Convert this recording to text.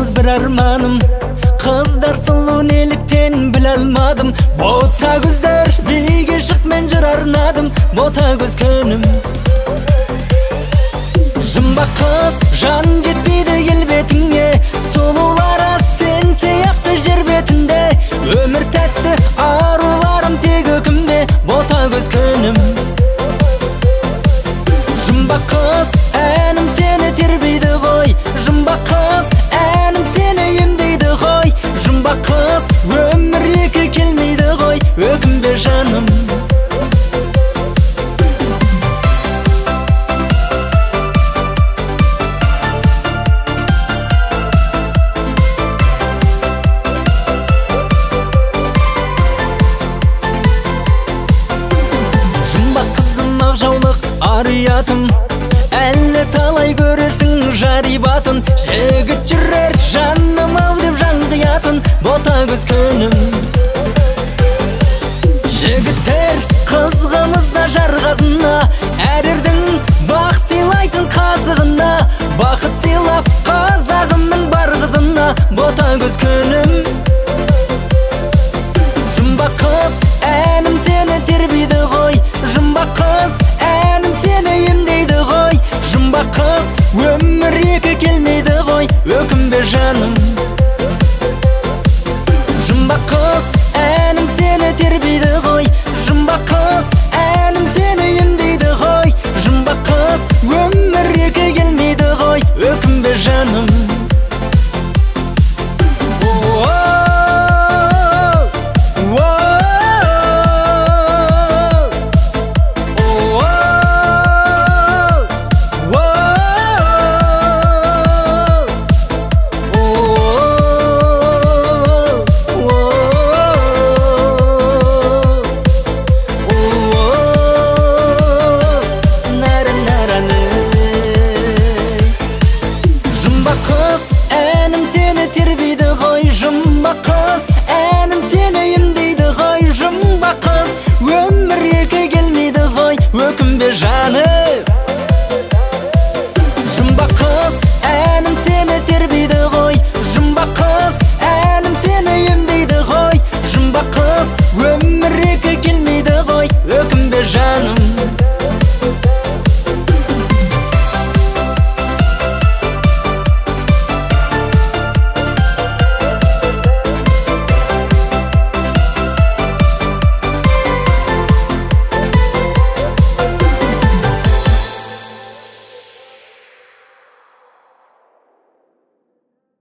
жалғыз бір арманым, қыздар сұлу неліктен біле алмадым. Бота көздер биге шық, мен жыр арнадым, бота көз күнім. Жұмбақ қыз жан жетпейді келбетіңе, сұлулары сен сияқты жер бетінде. Өмір тәтті, аруларым тек өкімде, бота көз күнім. Жұмбақ қыз әнім сені тербейді ғой, жұмбақ қыз әнім сені емдейді ғой. Жұмбақ қыз өмір екі келмейді ғой, өкінбе жаным. Жұмбақ қызым ақ жаулық ариятым, әлі талай көрерсің жарибатын. Жігіт жүрер жаным ау деп жан қиятын, бота көз күнім. Жігіттер қызғымызда жарғазына, әрердің бақ сыйлайтын қазығына. Бақыт сыйлап қазағымның бар қызына, бота көз күнім. Жұмбақ қыз әнім сені тербейді ғой, жұмбақ қыз әнім сені емдейді ғой. Жұмбақ қыз өмір екі келмейді ғой, өкінбе жаным.